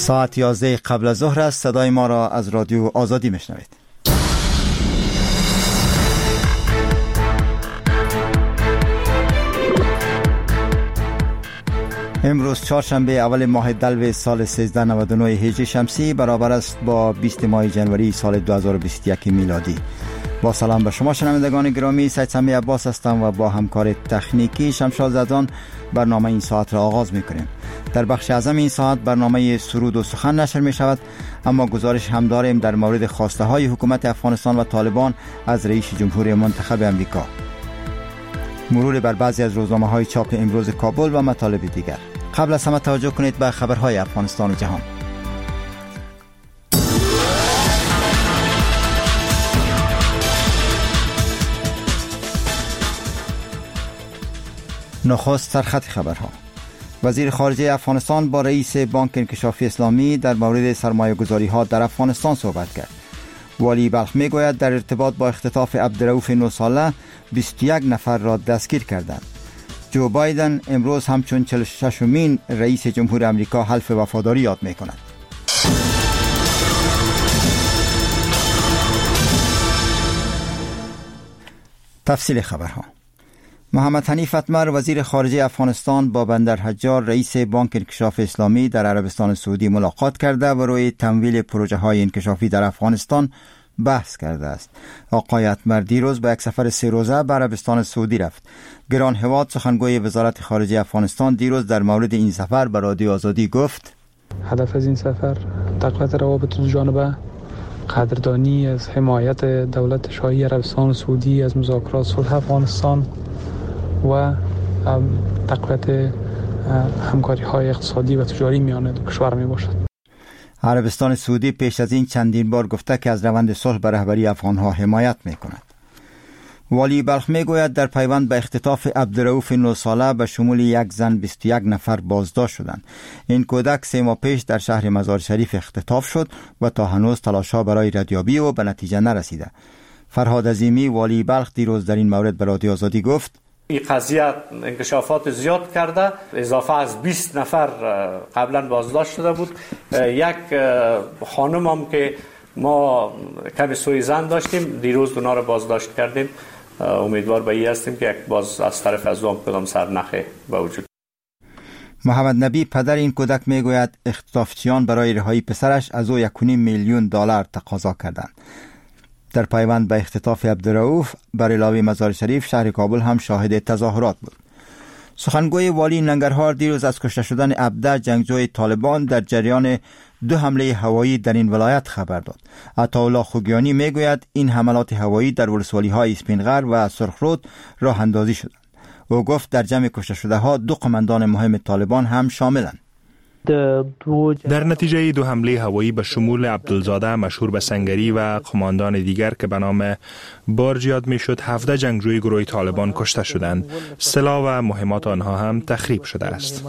ساعت 11 قبل از ظهر است. صدای ما را از رادیو آزادی میشنوید. امروز چهارشنبه اول ماه دلو سال 1399 هجری شمسی برابر است با 20 ماه جنوری سال 2021 میلادی. با سلام به شما شنوندگان گرامی، سید سمی عباس هستم و با همکار تکنیکی شمشاد زدان برنامه این ساعت را آغاز میکنیم. در بخش اعظم این ساعت برنامه سرود و سخن نشر می شود، اما گزارش هم داریم در مورد خواسته های حکومت افغانستان و طالبان از رئیس جمهور منتخب امریکا. مرور بر بعضی از روزنامه های چاپ امروز کابل و مطالب دیگر. قبل از همه توجه کنید به خبرهای افغانستان و جهان. نخست سرخط خبرها. وزیر خارجه افغانستان با رئیس بانک انکشافی اسلامی در مورد سرمایه‌گذاری ها در افغانستان صحبت کرد. والی بلخ میگوید در ارتباط با اختطاف عبدالرؤوف 9 ساله 21 نفر را دستگیر کردند. جو بایدن امروز همچون 46مین رئیس جمهور امریکا حلف وفاداری یاد میکند. تفصیل خبرها. محمد حنیف اتمر وزیر خارجه افغانستان با بندر حجار رئیس بانک انکشاف اسلامی در عربستان سعودی ملاقات کرده و روی تمویل پروژه های انکشافی در افغانستان بحث کرده است. آقای اتمر دیروز به یک سفر 3 روزه به عربستان سعودی رفت. گران هواد سخنگوی وزارت خارجه افغانستان دیروز در مورد این سفر به رادیو آزادی گفت: هدف از این سفر تقویت روابط دو جانبه، قدردانی از حمایت دولت شاهی عربستان سعودی از مذاکرات صلح افغانستان و تقویت همکاری های اقتصادی و تجاری میان دو کشور می باشد. عربستان سعودی پیش از این چندین بار گفته که از روند صلح به رهبری افغانها حمایت می کند. والی بلخ می گوید در پیوند به اختطاف عبدالرؤوف 9 ساله به شمول یک زن 21 نفر بازداشت شدند. این کودک 3 ماه پیش در شهر مزار شریف اختطاف شد و تا هنوز تلاش‌ها برای ردیابی او به نتیجه نرسیده. فرهاد عظیمی والی بلخ دیروز در این مورد به رادیو آزادی گفت: این قضیه انکشافات زیاد کرده، اضافه از 20 نفر قبلا بازداشت شده بود. یک خانم هم که ما کمی سوی زن داشتیم دیروز اونا رو بازداشت کردیم. امیدوار به این هستیم که یک باز از طرف از دوم کدام سرنخی به وجود. محمد نبی پدر این کودک میگوید اختطافچیان برای رهایی پسرش از او 1.5 میلیون دلار تقاضا کردند. در پیوند به اختطاف عبدالرؤوف بر علاوه مزار شریف شهر کابل هم شاهد تظاهرات بود. سخنگوی والی ننگرهار دیروز از کشته شدن عبده جنگجوی طالبان در جریان 2 حمله هوایی در این ولایت خبر داد. عطاالله خوگیانی میگوید این حملات هوایی در ولسوالی‌های اسپینغر و سرخرود راه اندازی شدند. او گفت در جمع کشته شده ها 2 قماندان مهم طالبان هم شاملند. در نتیجه 2 حمله هوایی به شمول عبدالزاده مشهور به سنگری و قماندان دیگر که به نام بارج یاد میشد 17 جنگجوی گروه طالبان کشته شدند. سلاح و مهمات آنها هم تخریب شده است.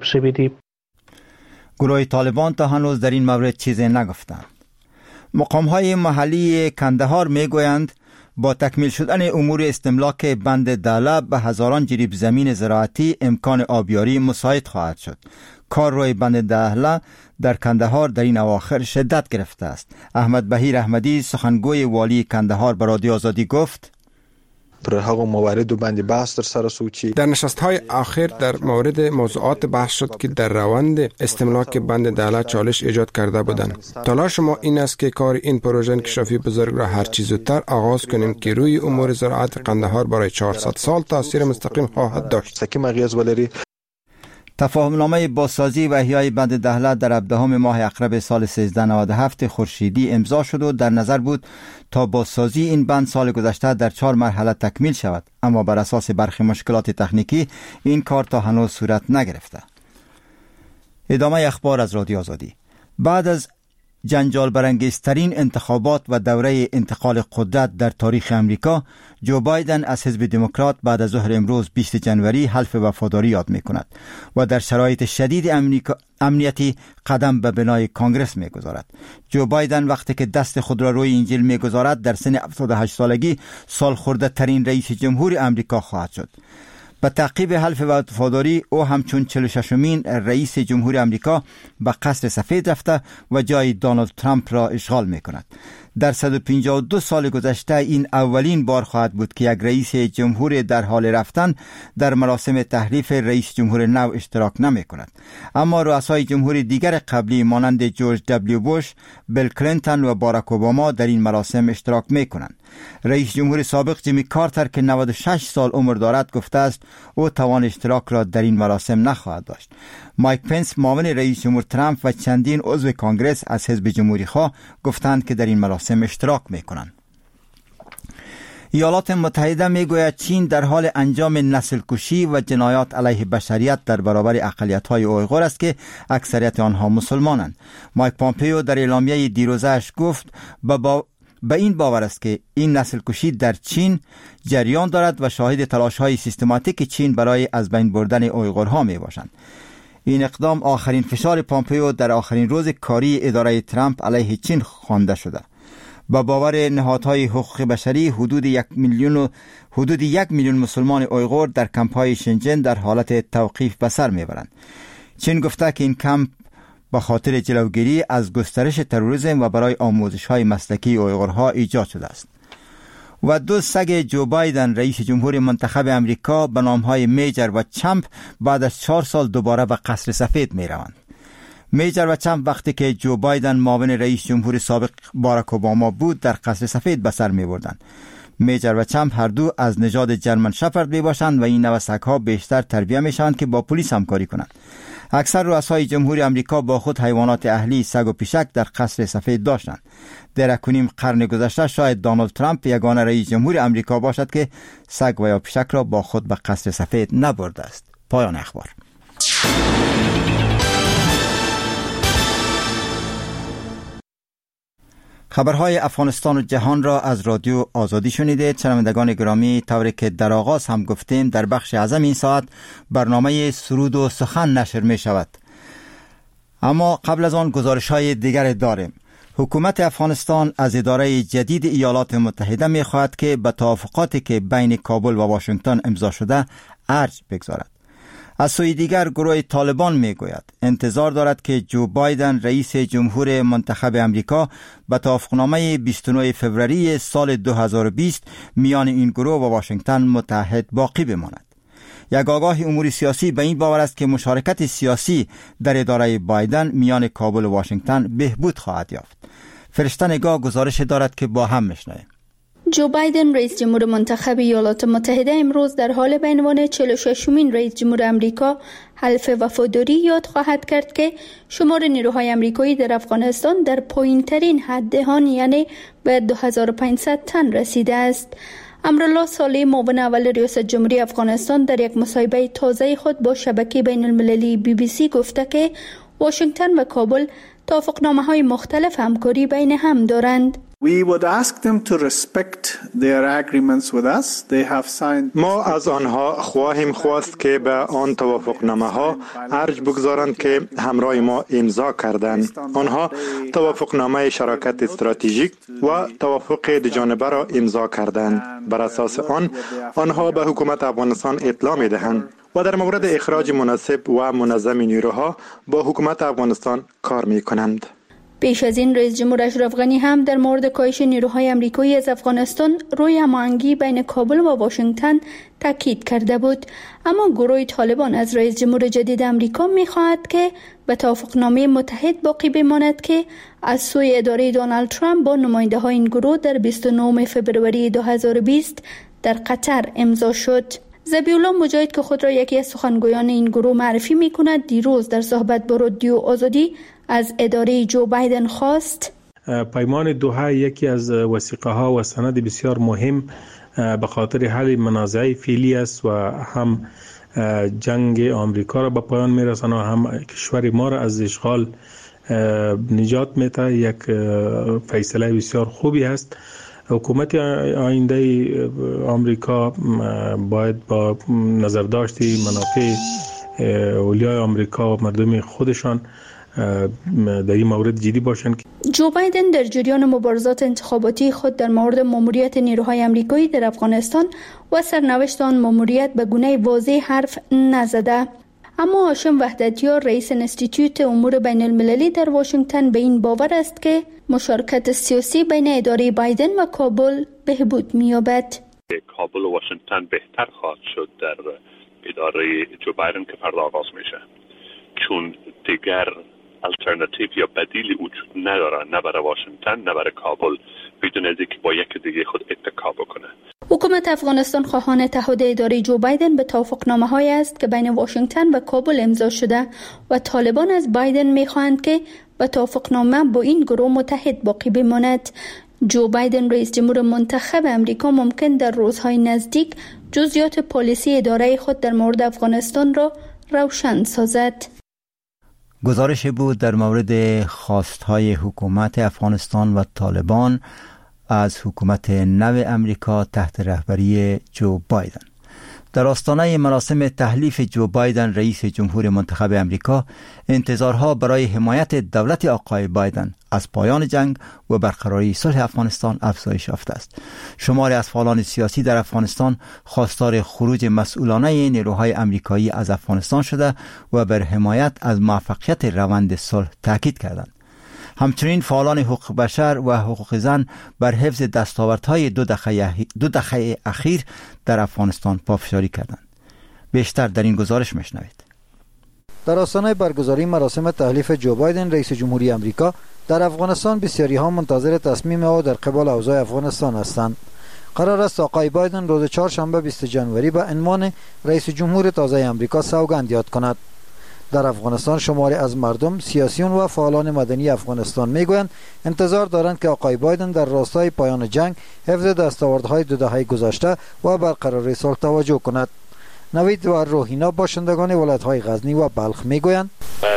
گروه طالبان تا هنوز در این مورد چیزی نگفتند. مقام‌های محلی کندهار میگویند با تکمیل شدن امور استملاک بند دهله به هزاران جریب زمین زراعتی امکان آبیاری مساعد خواهد شد. کار روی بند دهله در کندهار در این اواخر شدت گرفته است. احمد بهیر احمدی سخنگوی والی کندهار به رادیو آزادی گفت: پر هغه موارد باندې بحث در سره سوچی. در نشست‌های آخر در مورد موضوعات بحث شد که در روند استملاک بند دهله چالش ایجاد کرده بودند. تلاش ما این است که کار این پروژه انکشافی بزرگ را هر چه زودتر آغاز کنیم که روی امور زراعت قندهار برای 400 سال تاثیر مستقیم خواهد داشت. سکیم اغیز ولری. تفاهمنامه بازسازی و احیای بند دهله در 17 ماه اقرب سال 1397 خورشیدی امضا شد و در نظر بود تا بازسازی این بند سال گذشته در 4 مرحله تکمیل شود، اما بر اساس برخی مشکلات تکنیکی این کار تا هنوز صورت نگرفته. ادامه اخبار از رادیو آزادی. بعد از جنجال برانگیزترین انتخابات و دوره انتقال قدرت در تاریخ امریکا، جو بایدن از حزب دموکرات بعد از ظهر امروز 20 جنوری حلف وفاداری یاد می کند و در شرایط شدید امنیتی قدم به بنای کانگرس می گذارد. جو بایدن وقتی که دست خود را روی انجیل می گذارد در سن 78 سالگی سالخورده ترین رئیس جمهور امریکا خواهد شد. به تعقیب حلف وفاداری او همچون 46مین رئیس جمهور امریکا به قصر سفید رفته و جای دونالد ترامپ را اشغال می کند. در 152 سال گذشته این اولین بار خواهد بود که یک رئیس جمهور در حال رفتن در مراسم تحریف رئیس جمهور نو اشتراک نمی کند. اما رؤسای جمهور دیگر قبلی مانند جورج دبلیو بوش، بیل کلینتون و باراک اوباما در این مراسم اشتراک می کنند. رئیس جمهور سابق جیمی کارتر که 96 سال عمر دارد گفته است او توان اشتراک را در این مراسم نخواهد داشت. مایک پنس معاون رئیس جمهور ترامپ و چندین عضو کانگرس از حزب جمهوری خواه گفتند که در این مراسم اشتراک می‌کنند. ایالات متحده میگوید چین در حال انجام نسل کشی و جنایات علیه بشریت در برابر اقلیت‌های اویغور است که اکثریت آنها مسلمانند. مایک پامپیو در اعلامیه دیروزش گفت به این باور است که این نسل کشی در چین جریان دارد و شاهد تلاش‌های سیستماتیک چین برای از بین بردن اویغورها میباشند. این اقدام آخرین فشار پامپیو در آخرین روز کاری اداره ترامپ علیه چین خوانده شده. با باور نهادهای حقوق بشری حدود یک میلیون مسلمان اویغور در کمپ‌های شنجن در حالت توقیف به سر میبرند. چین گفته که این کمپ با خاطر جلوگیری از گسترش تروریسم و برای آموزش‌های مسلکی اویغورها ایجاد شده است. و دو سگ جو بایدن رئیس جمهور منتخب امریکا به نام‌های میجر و چمپ بعد از 4 سال دوباره به قصر سفید می‌روند. میجر و چمپ وقتی که جو بایدن معاون رئیس جمهور سابق باراک اوباما بود در قصر سفید به سر می‌بردند. میجر و چمپ هر دو از نژاد جرمن شپرد میباشند و این نوع سگ‌ها بیشتر تربیت میشوند که با پلیس همکاری کنند. اکثر رؤسای جمهور امریکا با خود حیوانات اهلی سگ و پیشک در قصر سفید داشتند. در 1.5 قرن گذشته شاید دونالد ترامپ یگانه رئیس جمهور امریکا باشد که سگ و یا پیشک را با خود به قصر سفید نبرده است. پایان اخبار. خبرهای افغانستان و جهان را از رادیو آزادی شنیدید. شنوندگان گرامی، طوری که در آغاز هم گفتیم در بخش اعظم این ساعت برنامه سرود و سخن نشر می شود. اما قبل از آن گزارش‌های دیگر داریم. حکومت افغانستان از اداره جدید ایالات متحده می خواهد که به توافقاتی که بین کابل و واشنگتن امضا شده ارج بگذارد. از سوی دیگر گروه طالبان می گوید انتظار دارد که جو بایدن رئیس جمهور منتخب امریکا به توافقنامه 29 فوریه سال 2020 میان این گروه و واشنگتن متحد باقی بماند. یک آگاه امور سیاسی به این باور است که مشارکت سیاسی در اداره بایدن میان کابل و واشنگتن بهبود خواهد یافت. فرشته نگاه گزارش دارد که با هم میشنویم. جو بایدن رئیس جمهور منتخب ایالات متحده امروز در حال به عنوان 46مین رئیس جمهور امریکا حلف وفاداری یاد خواهد کرد که شمار نیروهای امریکایی در افغانستان در پایین‌ترین حد آن یعنی به 2500 تن رسیده است. امرالله صالح معاون اول ریاست جمهوری افغانستان در یک مصاحبه تازه خود با شبکه بین المللی BBC گفته که واشنگتن و کابل توافقنامه‌های مختلف همکاری بین هم دارند. ما از آنها خواهیم خواست که به آن توافقنامه‌ها ارج بگذارند که همراه ما امضا کردند. آنها توافقنامه شراکت استراتژیک و توافق دوجانبه را امضا کردند. بر اساس آنها به حکومت افغانستان اطلاع می‌دهند و در مورد اخراج مناسب و منظم نیروها با حکومت افغانستان کار می‌کنند. پیش از این رئیس جمهور اشرف غنی هم در مورد کاهش نیروهای امریکایی از افغانستان روی هماهنگی بین کابل و واشنگتن تاکید کرده بود. اما گروه طالبان از رئیس جمهور جدید امریکا می‌خواهد که به توافقنامه متحد باقی بماند که از سوی اداره دونالد ترامپ با نماینده‌های این گروه در 29 فوریه 2020 در قطر امضا شد. ذبیح‌الله مجاهد که خود را یکی از سخنگویان این گروه معرفی می‌کند دیروز در صحبت با رادیو آزادی از اداره جو بایدن خواست پیمان دوحه یکی از وثیقه‌ها و سند بسیار مهم به خاطر حل منازعه فعلی است و هم جنگ آمریکا را به پایان می‌رساند و هم کشور ما را از اشغال نجات می‌دهد. یک فیصله بسیار خوبی است. حکومت آینده آمریکا باید با نظرداشت منافع اولیای آمریکا و مردم خودشان در این مورد جدی باشند. جو بایدن در جریان مبارزات انتخاباتی خود در مورد ماموریت نیروهای آمریکایی در افغانستان و سرنوشت آن ماموریت به گونه واضح حرف نزده. اما هاشم وحدتیار رئیس انستیتوت امور بین المللی در واشنگتن به این باور است که مشارکت سیاسی بین اداره بایدن و کابل بهبود می‌یابد. کابل و واشنگتن بهتر خواهد شد در اداره جو بایدن که فردا آغاز میشه، چون دیگر الटरनेटिव یا بدیلی وجود نداره، نه برای واشنگتن نه برای کابل، بدون از اینکه با یک دیگه خود اتکا بکنه. حکومت افغانستان خواهان تعهد اداره جو بایدن به توافقنامه‌هایی است که بین واشنگتن و کابل امضا شده و طالبان از بایدن می‌خواهند که به توافقنامه با این گروه متحد باقی بماند. جو بایدن رئیس جمهور منتخب امریکا ممکن در روزهای نزدیک جزئیات پالیسی اداره خود در مورد افغانستان را روشن سازد. گزارش بود در مورد خواستهای حکومت افغانستان و طالبان از حکومت نو امریکا تحت رهبری جو بایدن. در آستانه مراسم تحلیف جو بایدن رئیس جمهور منتخب امریکا، انتظارها برای حمایت دولت آقای بایدن از پایان جنگ و برقراری صلح افغانستان افزایش یافته است. شماری از فعالان سیاسی در افغانستان خواستار خروج مسئولانه نیروهای امریکایی از افغانستان شده و بر حمایت از موفقیت روند صلح تاکید کردند. همچنین فعالان حقوق بشر و حقوق زن بر حفظ دستاوردهای دو دهه اخیر در افغانستان پافشاری کردند. بیشتر در این گزارش میشنوید. در آستانه برگزاری مراسم تحلیف جو بایدن رئیس جمهوری آمریکا در افغانستان، بسیاری ها منتظر تصمیم او در قبال اوضاع افغانستان هستند. قرار است آقای بایدن روز چهارشنبه 20 جنوری به عنوان رئیس جمهور تازه آمریکا سوگند یاد کند. در افغانستان شماری از مردم، سیاسیون و فعالان مدنی افغانستان میگویند انتظار دارند که آقای بایدن در راستای پایان جنگ، حفظ دستاوردهای دو دهه گذشته و برقراری صلح توجه کند. نوید و روحینا باشندگان ولایت‌های غزنی و بلخ میگویند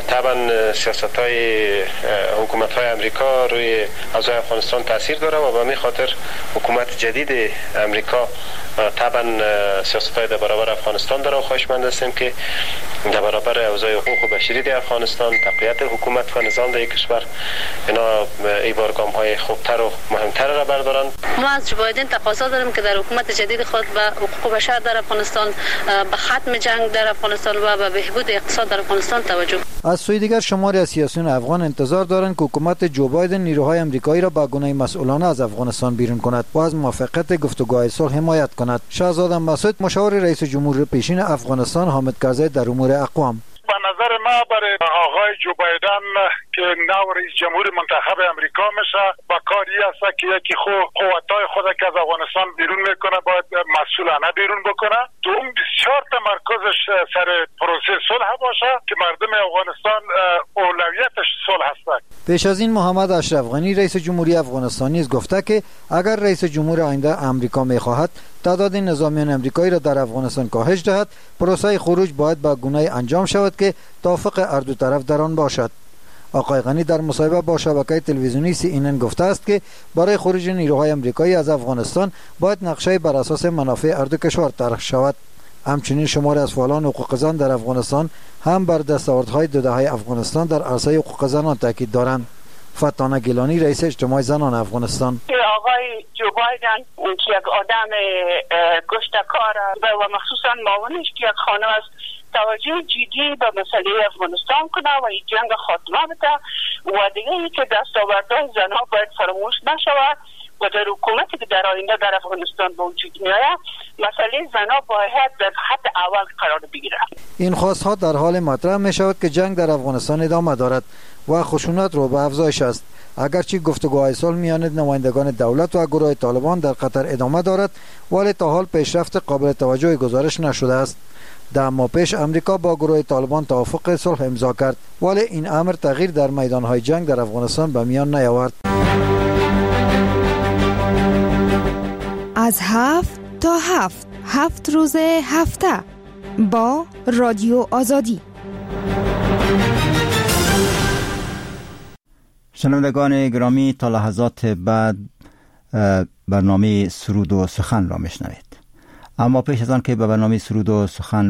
طبعا سیاست‌های حکومت‌های آمریکا روی اوضاع افغانستان تاثیر داره و به همین خاطر حکومت جدید آمریکا طبعا سیاست‌های در برابر افغانستان داره و خواهشمند هستیم که در برابر اوضاع حقوق بشری در افغانستان، تقویت حکومت و نظام در کشور، اینا ایوار گام‌های خوبتر و مهمتر را بردارند. ما از جو بایدن تقاضا داریم که در حکومت جدید خود به حقوق بشر در افغانستان، به ختم جنگ در افغانستان و به بهبود اقتصاد در افغانستان توجه. از سوی دیگر شماری از سیاسیون افغان انتظار دارند که حکومت جو بایدن نیروهای آمریکایی را با گونه مسئولانه از افغانستان بیرون کند و از موفقیت گفتگوهای صلح حمایت کند. شهزاده مسعود، مشاور رئیس جمهور پیشین افغانستان، حامد کرزی در امور اقوام: به نظر ما برای آقای جو بایدن که نو رئیس جمهور منتخب امریکا میشه، با کاری است که یکی قوتای خود که از افغانستان بیرون میکنه باید مسئولانه بیرون بکنه. دوم، بسیار تمرکزش سر پروسه صلح باشه که مردم افغانستان اولویتش صلح هست. پیش از این محمد اشرف غنی رئیس جمهوری افغانستان نیز گفته که اگر رئیس جمهور آینده آمریکا میخواهد تعداد نظامیان آمریکایی را در افغانستان کاهش دهد، پروسه خروج باید با گونه انجام شود که توافق هر دو طرف در آن باشد. آقای غنی در مصاحبه با شبکه تلویزیونی CNN گفته است که برای خروج نیروهای آمریکایی از افغانستان باید نقشه بر اساس منافع هر دو کشور طرح شود. همچنین شماری از فعالان حقوق زن در افغانستان هم بر دستاوردهای دو دهه افغانستان در عرصه حقوق زنان تاکید دارند. فتانه گیلانی رئیس اجتماع زنان افغانستان: آقای جو بایدن که یک آدم گشتکار و مخصوصا معاونش که یک خانم است، توجه جدی به مسئله افغانستان کنه و این جنگ خاتمه بده و دیگه ای که دستاوردهای زنها باید فراموش نشود و در حکومتی که در آینده در افغانستان به وجود میآید مسئله زنها باید در خط اول قرار بگیره. این خواستها در حال مطرح می شود که جنگ در افغانستان ادامه دارد و خشونت رو به افزایش است. اگرچه گفتگوهای صلح میان نمایندگان دولت و گروه طالبان در قطر ادامه دارد، ولی تا حال پیشرفت قابل توجهی گزارش نشده است. 10 ماه پیش امریکا با گروه طالبان توافق صلح امضا کرد، ولی این امر تغییر در میدانهای جنگ در افغانستان به میان نیاورد. از 7 تا 7 روز هفته با رادیو آزادی. شنوندگان گرامی، تا لحظات بعد برنامه سرود و سخن را میشنوید. اما پیش از آن که به برنامه سرود و سخن